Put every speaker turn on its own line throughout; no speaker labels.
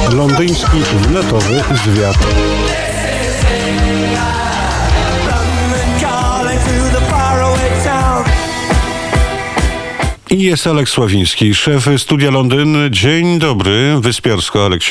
Londyński wletowy zwiat. I jest Aleks Sławiński, szef Studia Londyn. Dzień dobry, wyspiarsko, Aleksie.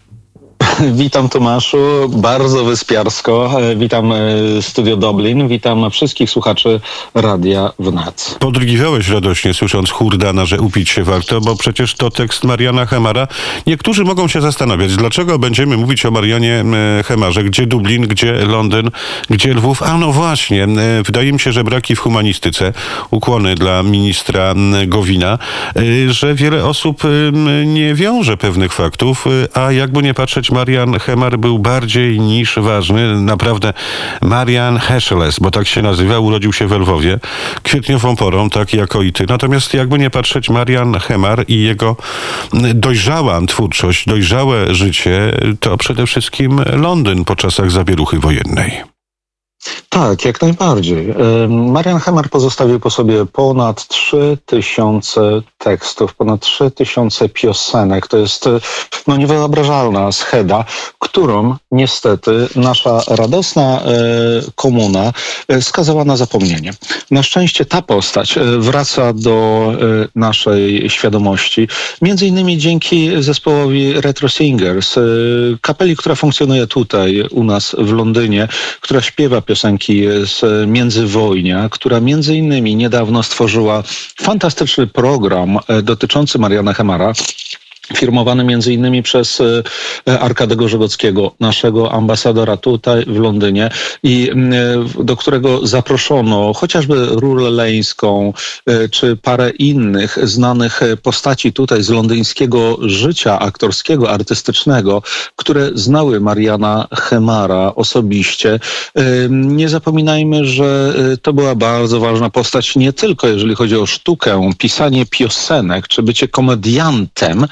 Witam Tomaszu, bardzo wyspiarsko. Witam Studio Dublin, witam wszystkich słuchaczy Radia Wnet.
Podrygiwałeś radośnie, słysząc Hurdana, że upić się warto, bo przecież to tekst Mariana Hemara. Niektórzy mogą się zastanawiać, dlaczego będziemy mówić o Marianie Hemarze. Gdzie Dublin, gdzie Londyn, gdzie Lwów? A no właśnie, wydaje mi się, że braki w humanistyce, ukłony dla ministra Gowina, że wiele osób nie wiąże pewnych faktów, a jakby nie patrzeć, Marian Hemar był bardziej niż ważny. Naprawdę Marian Hescheles, bo tak się nazywa, urodził się we Lwowie kwietniową porą, tak jako i ty. Natomiast jakby nie patrzeć, Marian Hemar i jego dojrzała twórczość, dojrzałe życie to przede wszystkim Londyn po czasach zawieruchy wojennej.
Tak, jak najbardziej. Marian Hemar pozostawił po sobie ponad 3000 tekstów, ponad 3000 piosenek. To jest niewyobrażalna scheda, którą niestety nasza radosna komuna skazała na zapomnienie. Na szczęście ta postać wraca do naszej świadomości, między innymi dzięki zespołowi Retro Singers, kapeli, która funkcjonuje tutaj u nas w Londynie, która śpiewa piosenki z międzywojnia, która między innymi niedawno stworzyła fantastyczny program dotyczący Mariana Hemara, firmowany między innymi przez Arkadego Żegockiego, naszego ambasadora tutaj w Londynie i do którego zaproszono chociażby Rurę Leńską czy parę innych znanych postaci tutaj z londyńskiego życia aktorskiego, artystycznego, które znały Mariana Hemara osobiście. Nie zapominajmy, że to była bardzo ważna postać nie tylko jeżeli chodzi o sztukę, pisanie piosenek czy bycie komediantem,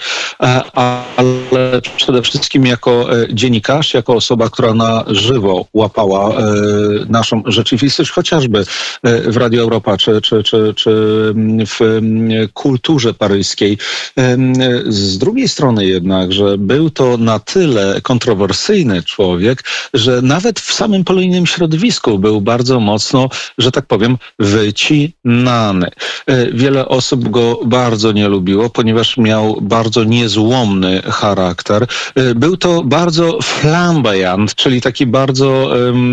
ale przede wszystkim jako dziennikarz, jako osoba, która na żywo łapała naszą rzeczywistość, chociażby w Radio Europa czy w kulturze paryskiej. Z drugiej strony jednak, że był to na tyle kontrowersyjny człowiek, że nawet w samym polonijnym środowisku był bardzo mocno, że tak powiem, wycinany. Wiele osób go bardzo nie lubiło, ponieważ miał bardzo niezłomny charakter. Był to bardzo flamboyant, czyli taki bardzo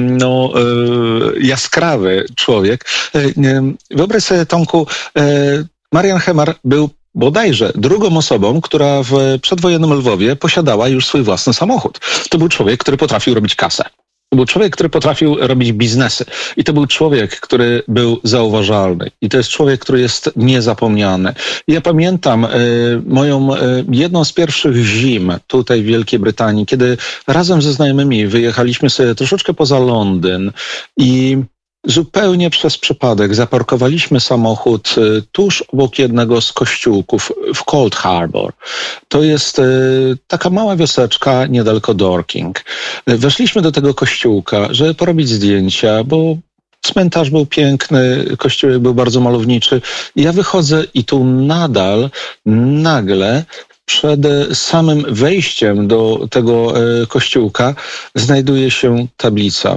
jaskrawy człowiek. Wyobraź sobie, Tomku, Marian Hemar był bodajże drugą osobą, która w przedwojennym Lwowie posiadała już swój własny samochód. To był człowiek, który potrafił robić kasę. To był człowiek, który potrafił robić biznesy. I to był człowiek, który był zauważalny. I to jest człowiek, który jest niezapomniany. Ja pamiętam moją jedną z pierwszych zim tutaj w Wielkiej Brytanii, kiedy razem ze znajomymi wyjechaliśmy sobie troszeczkę poza Londyn i zupełnie przez przypadek zaparkowaliśmy samochód tuż obok jednego z kościółków w Cold Harbour. To jest taka mała wioseczka niedaleko Dorking. Weszliśmy do tego kościółka, żeby porobić zdjęcia, bo cmentarz był piękny, kościółek był bardzo malowniczy. Ja wychodzę i tu nagle przed samym wejściem do tego kościółka znajduje się tablica,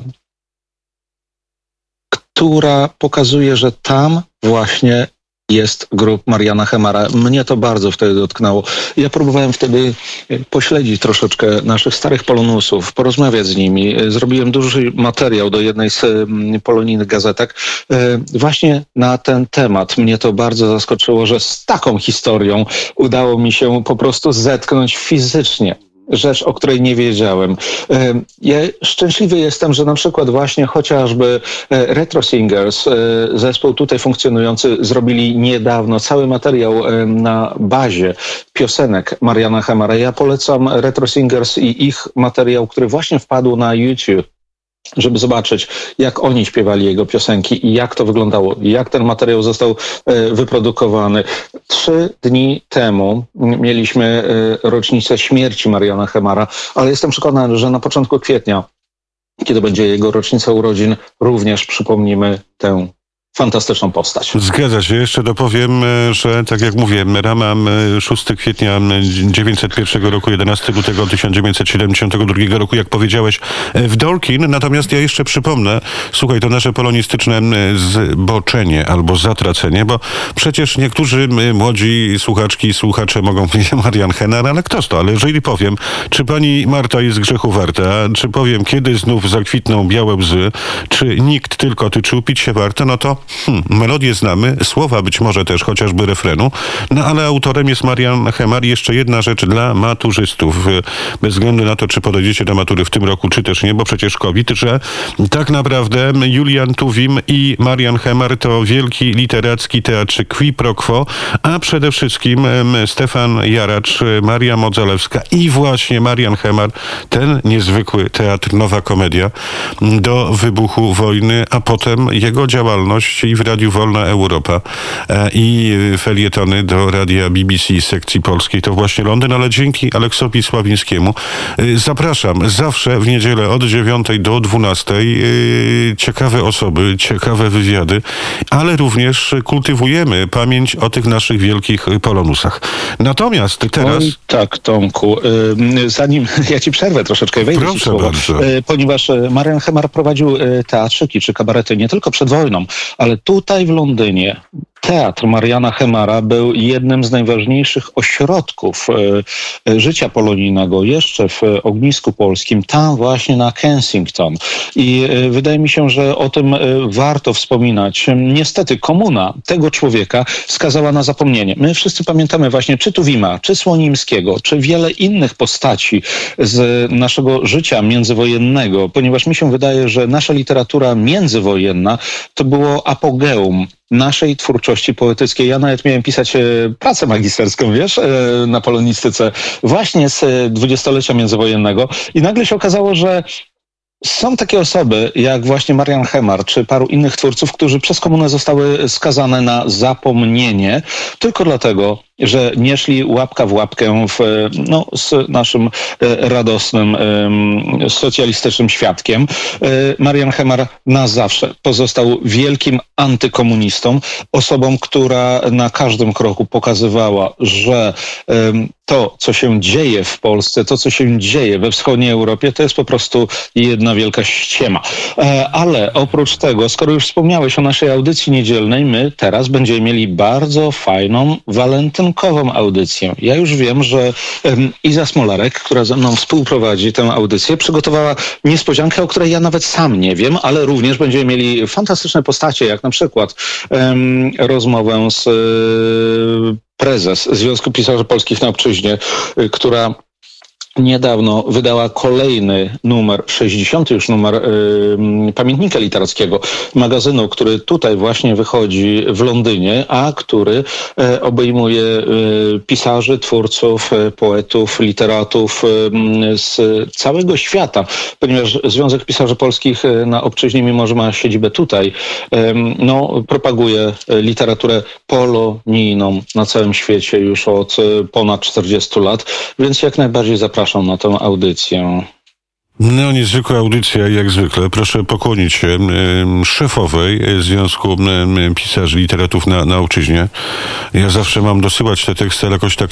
która pokazuje, że tam właśnie jest grób Mariana Hemara. Mnie to bardzo wtedy dotknęło. Ja próbowałem wtedy pośledzić troszeczkę naszych starych polonusów, porozmawiać z nimi. Zrobiłem duży materiał do jednej z polonijnych gazetek właśnie na ten temat. Mnie to bardzo zaskoczyło, że z taką historią udało mi się po prostu zetknąć fizycznie. Rzecz, o której nie wiedziałem. Ja szczęśliwy jestem, że na przykład właśnie chociażby Retro Singers, zespół tutaj funkcjonujący, zrobili niedawno cały materiał na bazie piosenek Mariana Hemara. Ja polecam Retro Singers i ich materiał, który właśnie wpadł na YouTube, żeby zobaczyć, jak oni śpiewali jego piosenki i jak to wyglądało, jak ten materiał został wyprodukowany. 3 dni temu mieliśmy rocznicę śmierci Mariana Hemara, ale jestem przekonany, że na początku kwietnia, kiedy będzie jego rocznica urodzin, również przypomnimy tę fantastyczną postać.
Zgadza się. Jeszcze dopowiem, że tak jak mówię, rama 6 kwietnia 901 roku, 11 lutego 1972 roku, jak powiedziałeś, w Dorkin. Natomiast ja jeszcze przypomnę, słuchaj, to nasze polonistyczne zboczenie albo zatracenie, bo przecież niektórzy młodzi słuchaczki i słuchacze mogą powiedzieć Marian Henner, ale kto to? Ale jeżeli powiem, czy pani Marta jest grzechu warta, czy powiem, kiedy znów zakwitną białe łzy, czy nikt, tylko ty, czy upić się warto, no to melodię znamy, słowa być może też, chociażby refrenu, no ale autorem jest Marian Hemar. Jeszcze jedna rzecz dla maturzystów, bez względu na to, czy podejdziecie do matury w tym roku, czy też nie, bo przecież COVID, że tak naprawdę Julian Tuwim i Marian Hemar to wielki literacki teatr qui pro quo, a przede wszystkim Stefan Jaracz, Maria Modzelewska i właśnie Marian Hemar, ten niezwykły teatr Nowa Komedia do wybuchu wojny, a potem jego działalność i w Radiu Wolna Europa i felietony do radia BBC sekcji polskiej. To właśnie Londyn, ale dzięki Aleksowi Sławińskiemu zapraszam zawsze w niedzielę od 9 do 12. Ciekawe osoby, ciekawe wywiady, ale również kultywujemy pamięć o tych naszych wielkich polonusach. Natomiast teraz...
Oj, tak, Tomku, zanim ja ci przerwę troszeczkę, wejdę ci w słowo, ponieważ Marian Hemar prowadził teatrzyki czy kabarety nie tylko przed wojną, ale tutaj w Londynie teatr Mariana Hemara był jednym z najważniejszych ośrodków życia polonijnego jeszcze w ognisku polskim, tam właśnie na Kensington. I wydaje mi się, że o tym warto wspominać. Niestety komuna tego człowieka skazała na zapomnienie. My wszyscy pamiętamy właśnie czy Tuwima, czy Słonimskiego, czy wiele innych postaci z naszego życia międzywojennego, ponieważ mi się wydaje, że nasza literatura międzywojenna to było apogeum naszej twórczości poetyckiej. Ja nawet miałem pisać pracę magisterską, wiesz, na polonistyce właśnie z dwudziestolecia międzywojennego i nagle się okazało, że są takie osoby, jak właśnie Marian Hemar, czy paru innych twórców, którzy przez komunę zostały skazane na zapomnienie, tylko dlatego, że nie szli łapka w łapkę z naszym radosnym, socjalistycznym świadkiem. Marian Hemar na zawsze pozostał wielkim antykomunistą, osobą, która na każdym kroku pokazywała, że to, co się dzieje w Polsce, to, co się dzieje we wschodniej Europie, to jest po prostu jedna wielka ściema. Ale oprócz tego, skoro już wspomniałeś o naszej audycji niedzielnej, my teraz będziemy mieli bardzo fajną, walentynkową audycję. Ja już wiem, że Iza Smolarek, która ze mną współprowadzi tę audycję, przygotowała niespodziankę, o której ja nawet sam nie wiem, ale również będziemy mieli fantastyczne postacie, jak na przykład rozmowę z prezes Związku Pisarzy Polskich na Obczyźnie, która niedawno wydała kolejny numer, 60. już numer Pamiętnika Literackiego, magazynu, który tutaj właśnie wychodzi w Londynie, a który obejmuje pisarzy, twórców, poetów, literatów z całego świata, ponieważ Związek Pisarzy Polskich na Obczyźnie, mimo że ma siedzibę tutaj, propaguje literaturę polonijną na całym świecie już od ponad 40 lat, więc jak najbardziej zapraszam na tę audycję.
No, niezwykła audycja, jak zwykle. Proszę pokłonić się szefowej Związku Pisarzy Literatów na Obczyźnie. Ja zawsze mam dosyłać te teksty, ale jakoś tak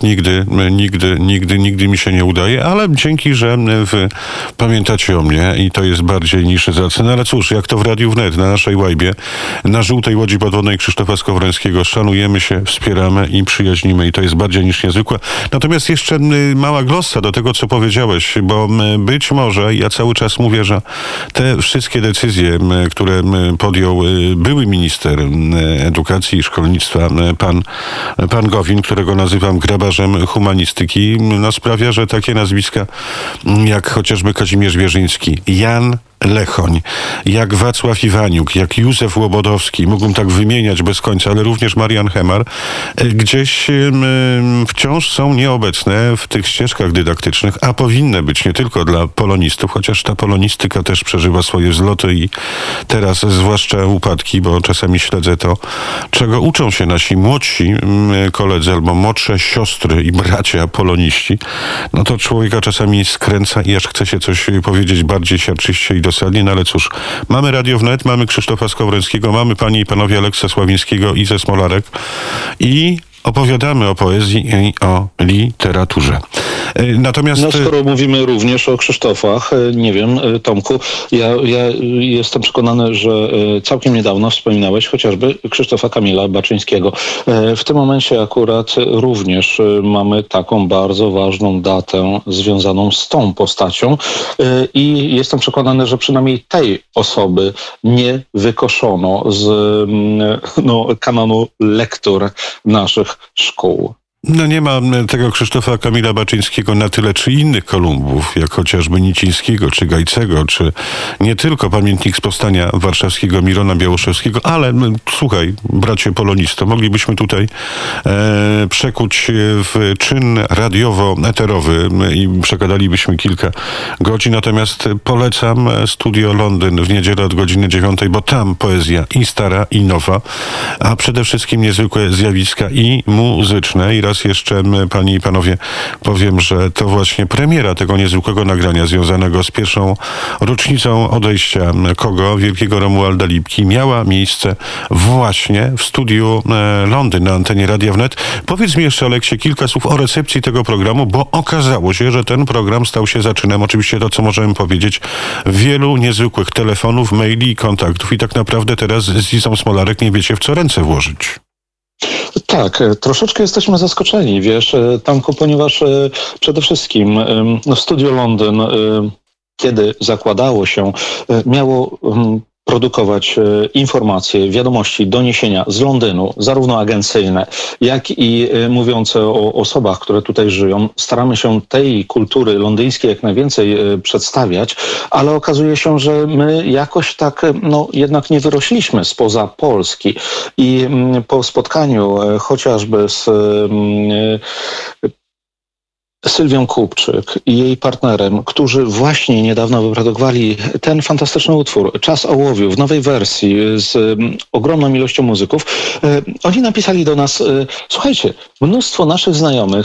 nigdy mi się nie udaje, ale dzięki, że wy pamiętacie o mnie i to jest bardziej niż zacne. Ale cóż, jak to w Radiu Wnet, na naszej łajbie, na żółtej łodzi podwodnej Krzysztofa Skowrońskiego, szanujemy się, wspieramy i przyjaźnimy i to jest bardziej niż niezwykłe. Natomiast jeszcze mała glosa do tego, co powiedziałeś, bo być może ja cały czas mówię, że te wszystkie decyzje, które podjął były minister edukacji i szkolnictwa, pan Gowin, którego nazywam grabarzem humanistyki, sprawia, że takie nazwiska jak chociażby Kazimierz Wierzyński, Jan Lechoń, jak Wacław Iwaniuk, jak Józef Łobodowski, mógłbym tak wymieniać bez końca, ale również Marian Hemar, gdzieś wciąż są nieobecne w tych ścieżkach dydaktycznych, a powinny być nie tylko dla polonistów, chociaż ta polonistyka też przeżywa swoje wzloty i teraz zwłaszcza upadki, bo czasami śledzę to, czego uczą się nasi młodsi koledzy albo młodsze siostry i bracia poloniści, no to człowieka czasami skręca i aż chce się coś powiedzieć bardziej siarczyście i do bezzasadnie, no ale cóż, mamy Radio Wnet, mamy Krzysztofa Skowrońskiego, mamy panie i panowie Aleksa Sławińskiego i ze Smolarek i opowiadamy o poezji i o literaturze. Natomiast...
No skoro mówimy również o Krzysztofach, nie wiem, Tomku, ja jestem przekonany, że całkiem niedawno wspominałeś chociażby Krzysztofa Kamila Baczyńskiego. W tym momencie akurat również mamy taką bardzo ważną datę związaną z tą postacią i jestem przekonany, że przynajmniej tej osoby nie wykoszono z kanonu lektur naszych szkół.
No nie ma tego Krzysztofa Kamila Baczyńskiego na tyle czy innych Kolumbów, jak chociażby Nicińskiego, czy Gajcego, czy nie tylko pamiętnik z powstania warszawskiego Mirona Białoszewskiego, ale słuchaj, bracie polonisto, moglibyśmy tutaj przekuć w czyn radiowo-eterowy i przekładalibyśmy kilka godzin, natomiast polecam Studio Londyn w niedzielę od godziny 9, bo tam poezja i stara, i nowa, a przede wszystkim niezwykłe zjawiska i muzyczne. I raz jeszcze, panie i panowie, powiem, że to właśnie premiera tego niezwykłego nagrania związanego z pierwszą rocznicą odejścia kogo? Wielkiego Romualda Lipki miała miejsce właśnie w studiu Londyn na antenie Radia Wnet. Powiedz mi jeszcze, Aleksie, kilka słów o recepcji tego programu, bo okazało się, że ten program stał się zaczynem, oczywiście to, co możemy powiedzieć, wielu niezwykłych telefonów, maili i kontaktów i tak naprawdę teraz z Izą Smolarek nie wiecie, w co ręce włożyć.
Tak, troszeczkę jesteśmy zaskoczeni, wiesz, Tomku, ponieważ przede wszystkim Studio Londyn, kiedy zakładało się, miało produkować informacje, wiadomości, doniesienia z Londynu, zarówno agencyjne, jak i mówiące o osobach, które tutaj żyją. Staramy się tej kultury londyńskiej jak najwięcej przedstawiać, ale okazuje się, że my jakoś tak, jednak nie wyrośliśmy spoza Polski. I po spotkaniu chociażby z Sylwią Kupczyk i jej partnerem, którzy właśnie niedawno wyprodukowali ten fantastyczny utwór Czas ołowiu w nowej wersji z ogromną ilością muzyków, oni napisali do nas: słuchajcie, mnóstwo naszych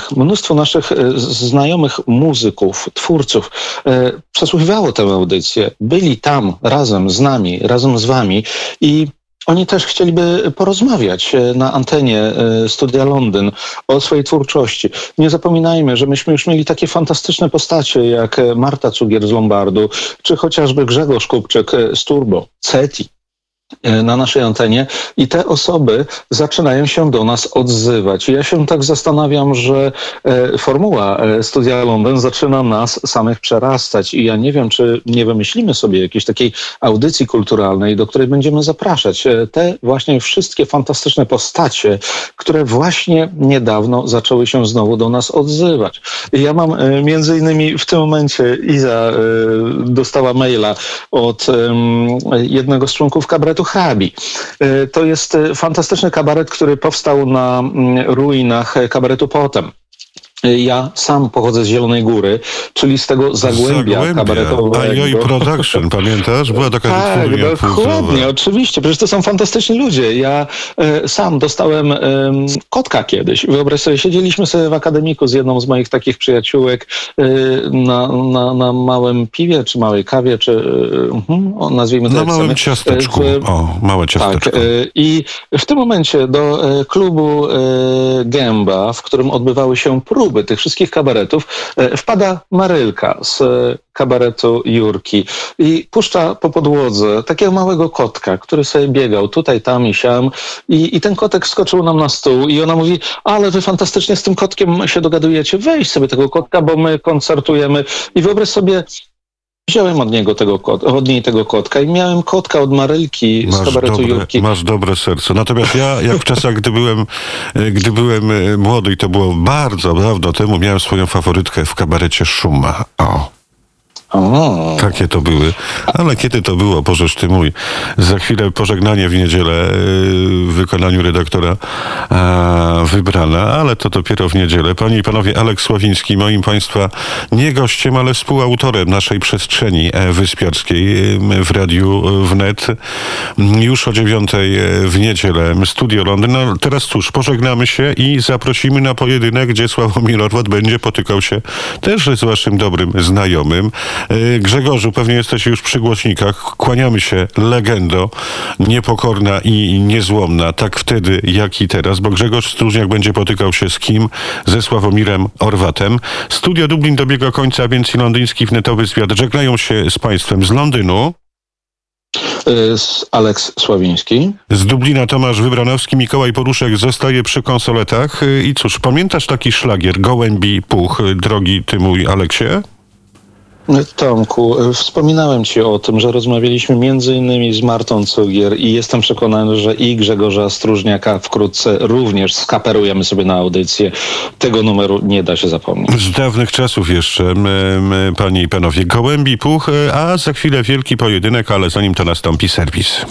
znajomych muzyków, twórców przesłuchiwało tę audycję, byli tam razem z nami, razem z wami i oni też chcieliby porozmawiać na antenie Studia Londyn o swojej twórczości. Nie zapominajmy, że myśmy już mieli takie fantastyczne postacie jak Marta Cugier z Lombardu, czy chociażby Grzegorz Kupczyk z Turbo, CETI na naszej antenie i te osoby zaczynają się do nas odzywać. Ja się tak zastanawiam, że formuła Studia Londyn zaczyna nas samych przerastać i ja nie wiem, czy nie wymyślimy sobie jakiejś takiej audycji kulturalnej, do której będziemy zapraszać te właśnie wszystkie fantastyczne postacie, które właśnie niedawno zaczęły się znowu do nas odzywać. I ja mam między innymi w tym momencie Iza dostała maila od jednego z członków kabaretu Hrabi. To jest fantastyczny kabaret, który powstał na ruinach kabaretu Potem. Ja sam pochodzę z Zielonej Góry, czyli z tego Zagłębia kabaretowego.
Ajoj Production, pamiętasz? Była taka
Tak, dokładnie, oczywiście. Przecież to są fantastyczni ludzie. Ja sam dostałem kotka kiedyś. Wyobraź sobie, siedzieliśmy sobie w akademiku z jedną z moich takich przyjaciółek na małym piwie, czy małej kawie, czy nazwijmy to
na małym ciasteczku. Małe ciasteczko.
Tak. I w tym momencie do klubu Gęba, w którym odbywały się próby tych wszystkich kabaretów, wpada Marylka z kabaretu Jurki i puszcza po podłodze takiego małego kotka, który sobie biegał tutaj, tam i siam i ten kotek skoczył nam na stół i ona mówi: ale wy fantastycznie z tym kotkiem się dogadujecie, weź sobie tego kotka, bo my koncertujemy. I wyobraź sobie, wziąłem od niej tego kotka i miałem kotka od Marylki z kabaretu Jurki.
Masz dobre serce. Natomiast ja, jak w czasach, gdy byłem młody i to było bardzo dawno temu, miałem swoją faworytkę w kabarecie Szuma. Takie to były. Ale kiedy to było? Bożeż ty mój. Za chwilę pożegnanie w niedzielę w wykonaniu redaktora Wybrana, ale to dopiero w niedzielę. Panie i panowie, Aleks Sławiński, moim państwa nie gościem, ale współautorem naszej przestrzeni wyspiarskiej w Radiu Wnet. Już o 9 w niedzielę Studio Londyn. No teraz cóż, pożegnamy się i zaprosimy na pojedynek, gdzie Sławomir Orwat będzie potykał się też z waszym dobrym znajomym. Grzegorzu, pewnie jesteś już przy głośnikach. Kłaniamy się, legendo, niepokorna i niezłomna, tak wtedy, jak i teraz, bo Grzegorz Stróżniak będzie potykał się z kim? Ze Sławomirem Orwatem. Studio Dublin dobiega końca, a więc i londyński wnetowy zwiat żegnają się z państwem z Londynu.
Aleks Sławiński.
Z Dublina Tomasz Wybranowski, Mikołaj Poruszek zostaje przy konsoletach. I cóż, pamiętasz taki szlagier, Gołębi Puch, drogi ty mój Aleksie?
Tomku, wspominałem ci o tym, że rozmawialiśmy między innymi z Martą Cugier i jestem przekonany, że i Grzegorza Stróżniaka wkrótce również skaperujemy sobie na audycję. Tego numeru nie da się zapomnieć.
Z dawnych czasów jeszcze, panie i panowie, Gołębi Puch, a za chwilę wielki pojedynek, ale zanim to nastąpi serwis.